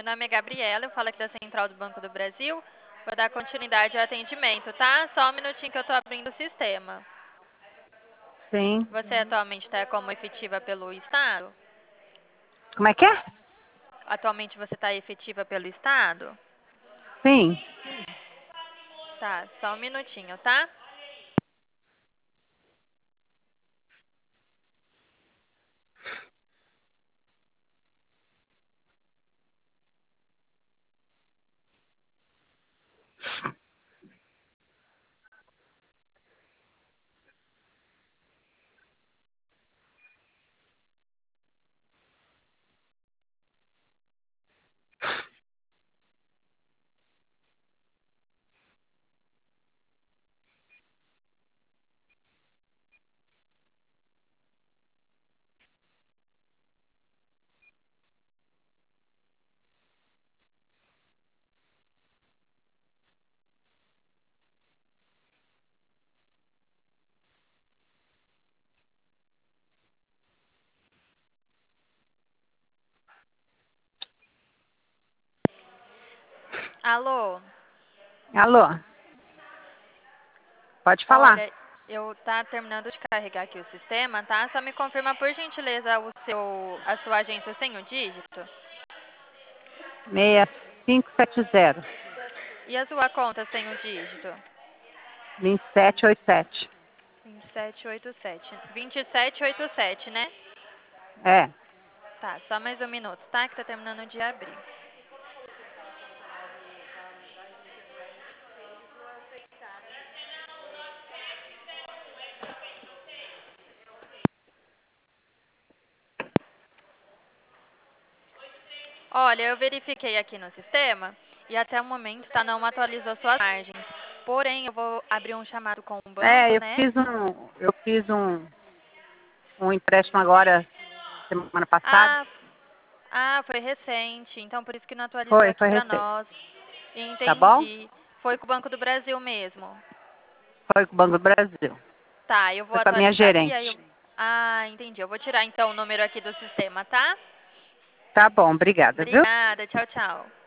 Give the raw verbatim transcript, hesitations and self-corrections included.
nome é Gabriela, eu falo aqui da Central do Banco do Brasil. Vou dar continuidade ao atendimento, tá? Só um minutinho que eu tô abrindo o sistema. Sim. Você atualmente está como efetiva pelo Estado? Como é que é? Atualmente você está efetiva pelo Estado? Sim. Tá, só um minutinho, tá? Alô? Alô? Pode falar. Olha, eu tá terminando de carregar aqui o sistema, tá? Só me confirma por gentileza o seu, a sua agência sem o dígito. seis cinco sete zero. E a sua conta sem o dígito? vinte e sete oitenta e sete. vinte e sete oitenta e sete. vinte e sete oitenta e sete, né? É. Tá, só mais um minuto, tá? Que tá terminando de abrir. Olha, eu verifiquei aqui no sistema e até o momento tá, não atualizou suas margens. Porém, eu vou abrir um chamado com o banco, É, eu né? fiz um. Eu fiz um, um empréstimo agora, semana passada. Ah, ah, foi recente, então por isso que não atualizou Foi, aqui foi pra recente. nós. Tá bom? Entendi. Foi com o Banco do Brasil mesmo. Foi com o Banco do Brasil. Tá, eu vou Foi com a minha atualizar aqui, aí eu... gerente. Ah, entendi. Eu vou tirar então o número aqui do sistema, tá? Tá bom, obrigada, viu? Obrigada, tchau, tchau.